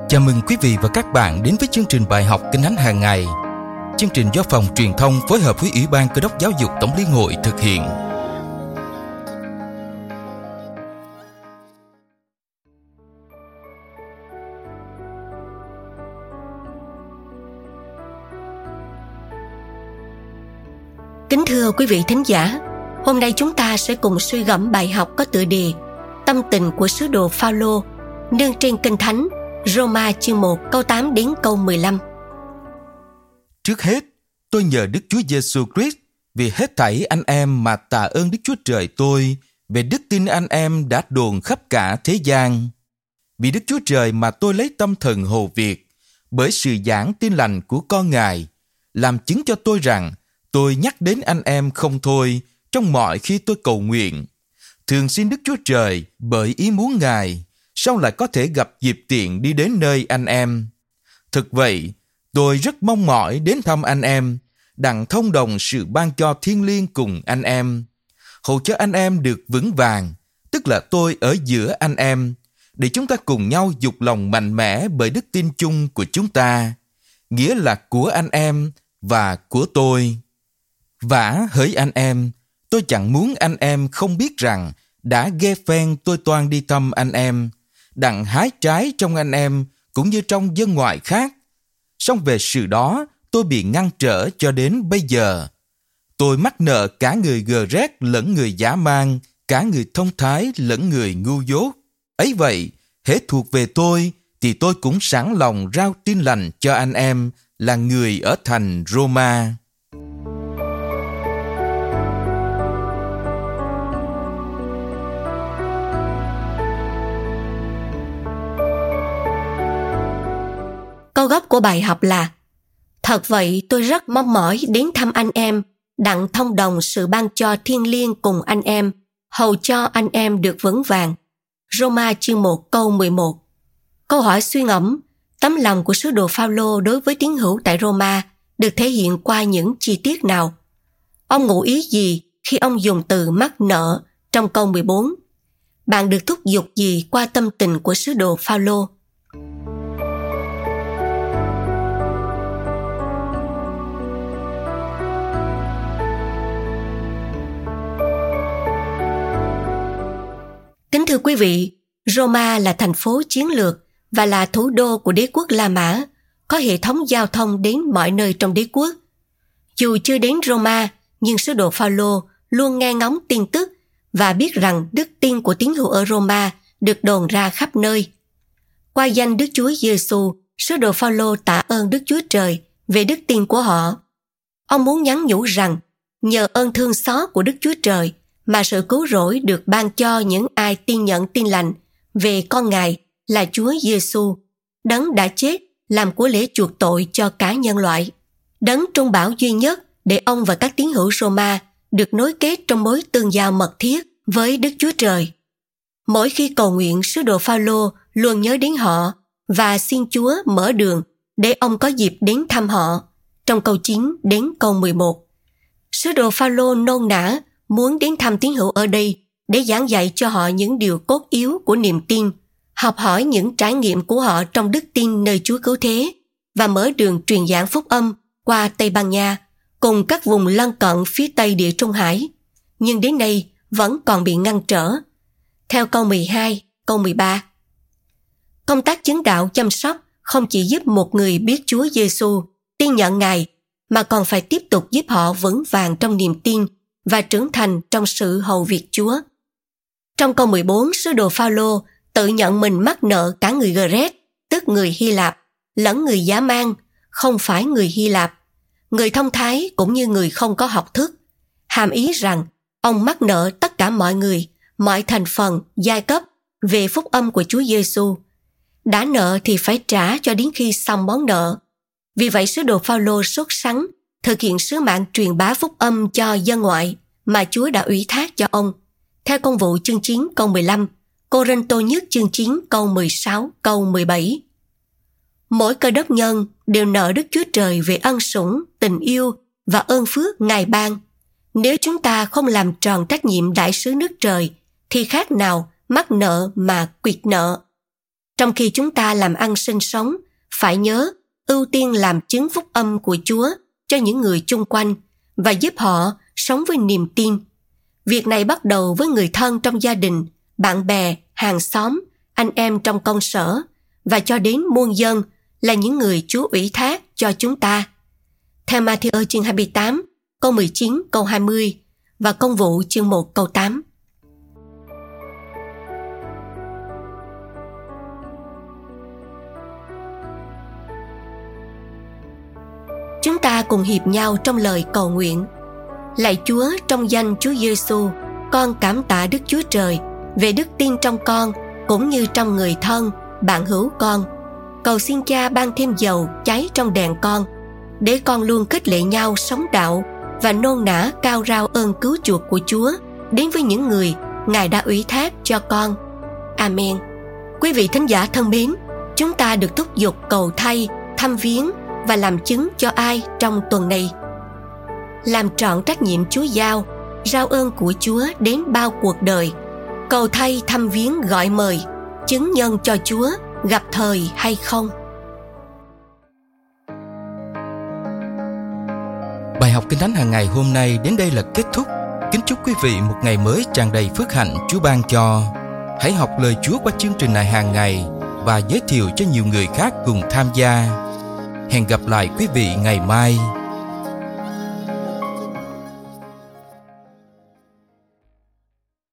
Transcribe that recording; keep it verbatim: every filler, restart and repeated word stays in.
Chào mừng quý vị và các bạn đến với chương trình bài học Kinh Thánh hàng ngày. Chương trình do Phòng Truyền thông phối hợp với Ủy ban Cơ đốc Giáo dục Tổng Liên hội thực hiện. Kính thưa quý vị thính giả, hôm nay chúng ta sẽ cùng suy gẫm bài học có tựa đề Tâm tình của sứ đồ Phao-lô, nương trên Kinh Thánh, Roma chương một câu tám đến câu mười lăm. Trước hết, tôi nhờ Đức Chúa Giêsu Christ vì hết thảy anh em mà tạ ơn Đức Chúa Trời tôi về đức tin anh em đã đồn khắp cả thế gian. Vì Đức Chúa Trời mà tôi lấy tâm thần hồ việc bởi sự giảng tin lành của con Ngài, làm chứng cho tôi rằng tôi nhắc đến anh em không thôi trong mọi khi tôi cầu nguyện. Thường xin Đức Chúa Trời bởi ý muốn Ngài, sau lại có thể gặp dịp tiện đi đến nơi anh em. Thực vậy, tôi rất mong mỏi đến thăm anh em, đặng thông đồng sự ban cho thiêng liêng cùng anh em, hầu cho anh em được vững vàng, tức là tôi ở giữa anh em, để chúng ta cùng nhau dục lòng mạnh mẽ bởi đức tin chung của chúng ta, nghĩa là của anh em và của tôi. Vả hỡi anh em, tôi chẳng muốn anh em không biết rằng đã ghe phen tôi toan đi thăm anh em, đặng hái trái trong anh em cũng như trong dân ngoại khác. Song về sự đó tôi bị ngăn trở cho đến bây giờ. Tôi mắc nợ cả người gờ rét lẫn người dã man, cả người thông thái lẫn người ngu dốt. Ấy vậy, hễ thuộc về tôi thì tôi cũng sẵn lòng rao tin lành cho anh em là người ở thành Roma. Câu gốc của bài học là: Thật vậy, tôi rất mong mỏi đến thăm anh em, đặng thông đồng sự ban cho thiêng liêng cùng anh em, hầu cho anh em được vững vàng. Roma chương một câu mười một. Câu hỏi suy ngẫm: tấm lòng của sứ đồ Phao-lô đối với tín hữu tại Roma được thể hiện qua những chi tiết nào? Ông ngụ ý gì khi ông dùng từ mắc nợ trong câu mười bốn? Bạn được thúc giục gì qua tâm tình của sứ đồ Phao-lô? Kính thưa quý vị, Roma là thành phố chiến lược và là thủ đô của đế quốc La Mã, có hệ thống giao thông đến mọi nơi trong đế quốc. Dù chưa đến Roma, nhưng sứ đồ Phao-lô luôn nghe ngóng tin tức và biết rằng đức tin của tín hữu ở Roma được đồn ra khắp nơi. Qua danh Đức Chúa Giêsu, sứ đồ Phao-lô tạ ơn Đức Chúa Trời về đức tin của họ. Ông muốn nhắn nhủ rằng nhờ ơn thương xót của Đức Chúa Trời mà sự cứu rỗi được ban cho những ai tin nhận tin lành về con Ngài là Chúa Giêsu, đấng đã chết làm của lễ chuộc tội cho cả nhân loại, đấng trung bảo duy nhất để ông và các tín hữu Roma được nối kết trong mối tương giao mật thiết với Đức Chúa Trời. Mỗi khi cầu nguyện, sứ đồ Phao-lô luôn nhớ đến họ và xin Chúa mở đường để ông có dịp đến thăm họ. Trong câu chín đến câu mười một, sứ đồ Phao-lô nôn nã muốn đến thăm tín hữu ở đây để giảng dạy cho họ những điều cốt yếu của niềm tin, học hỏi những trải nghiệm của họ trong đức tin nơi Chúa cứu thế và mở đường truyền giảng phúc âm qua Tây Ban Nha cùng các vùng lân cận phía Tây Địa Trung Hải, nhưng đến nay vẫn còn bị ngăn trở. Theo câu mười hai, câu mười ba. Công tác chứng đạo chăm sóc không chỉ giúp một người biết Chúa Giêsu, tin nhận Ngài, mà còn phải tiếp tục giúp họ vững vàng trong niềm tin và trưởng thành trong sự hầu việc Chúa. Trong câu mười bốn, sứ đồ Phao-lô tự nhận mình mắc nợ cả người Gơ-rét, tức người Hy Lạp, lẫn người dã man, không phải người Hy Lạp, người thông thái cũng như người không có học thức. Hàm ý rằng ông mắc nợ tất cả mọi người, mọi thành phần, giai cấp về phúc âm của Chúa Giêsu. Đã nợ thì phải trả cho đến khi xong món nợ. Vì vậy sứ đồ Phao-lô sốt sắng thực hiện sứ mạng truyền bá phúc âm cho dân ngoại mà Chúa đã ủy thác cho ông. Theo công vụ chương chín câu mười lăm, Cô-rinh-tô nhất chương chín câu mười sáu, câu mười bảy. Mỗi cơ đốc nhân đều nợ Đức Chúa Trời về ân sủng, tình yêu và ơn phước Ngài ban. Nếu chúng ta không làm tròn trách nhiệm đại sứ nước trời thì khác nào mắc nợ mà quyệt nợ. Trong khi chúng ta làm ăn sinh sống, phải nhớ ưu tiên làm chứng phúc âm của Chúa cho những người chung quanh và giúp họ sống với niềm tin. Việc này bắt đầu với người thân trong gia đình, bạn bè, hàng xóm, anh em trong công sở và cho đến muôn dân là những người Chúa ủy thác cho chúng ta. Theo Ma-thi-ơ chương hai mươi tám, câu mười chín, câu hai mươi và Công vụ chương một, câu tám. Chúng ta cùng hiệp nhau trong lời cầu nguyện. Lạy Chúa, trong danh Chúa Giêsu, con cảm tạ Đức Chúa Trời về đức tin trong con cũng như trong người thân, bạn hữu con. Cầu xin Cha ban thêm dầu cháy trong đèn con, để con luôn khích lệ nhau sống đạo và nôn nã cao rao ơn cứu chuộc của Chúa đến với những người Ngài đã ủy thác cho con. Amen. Quý vị thính giả thân mến, chúng ta được thúc giục cầu thay, thăm viếng và làm chứng cho ai trong tuần này? Làm trọn trách nhiệm Chúa giao, rao ơn của Chúa đến bao cuộc đời, cầu thay thăm viếng gọi mời, chứng nhân cho Chúa gặp thời hay không. Bài học Kinh Thánh hàng ngày hôm nay đến đây là kết thúc. Kính chúc quý vị một ngày mới tràn đầy phước hạnh Chúa ban cho. Hãy học lời Chúa qua chương trình này hàng ngày và giới thiệu cho nhiều người khác cùng tham gia. Hẹn gặp lại quý vị ngày mai.